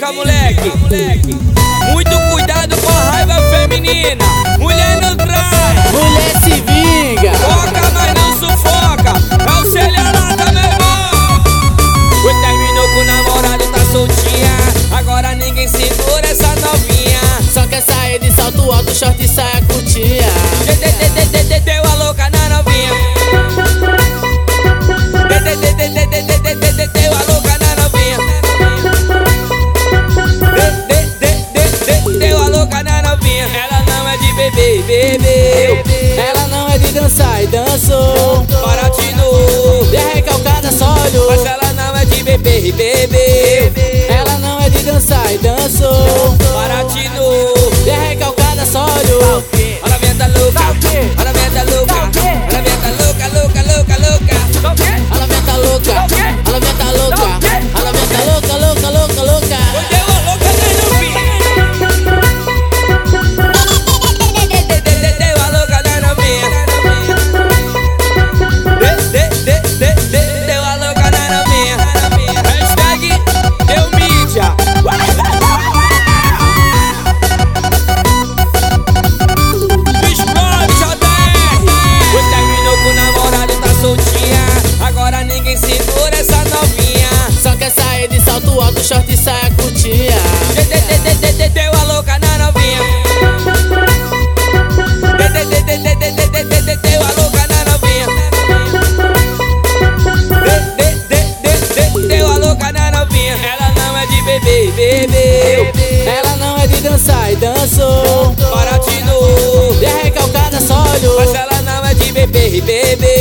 dica, moleque. Muito cuidado com a raiva feminina. Mulher não trai, mulher se vinga. foca, mas não sufoca. Calcelhada, meu irmão. Oi, terminou com o namorado, tá soltinha. Agora ninguém segura essa novinha. Só quer sair de salto alto, short e saia curtinha. Deu a louca na novinha. Deu a louca na novinha. Deu a louca na novinha. Ela não é de beber, bebeu. Ela não é de dançar e dançou. Baratinho. E a recalcada só olhou. Mas ela não é de beber, bebeu. Ela não é de dançar e dançou. Baratinho. E a recalcada só olhou. Olha a venta louca. Olha a venta louca. Olha a venta louca, louca, louca, louca. Ela venta louca, ela venta louca, ela venta louca, louca, louca, louca. Deu a louca na novinha. Deu a louca na novinha. Deu a louca na novinha. Hashtag deu mídia. Explode, JR. Oi, terminou com o namorado, tá soltinha. Agora ninguém segura essa novinha. Só quer sair de salto alto, short e saia curtinha. Deu a louca na novinha. Deu a louca na novinha. Deu a louca na novinha. Ela não é de beber, bebeu. Ela não é de dançar e dançou. Baratinho. E a recalcada só olhou. Mas ela não é de beber, bebeu.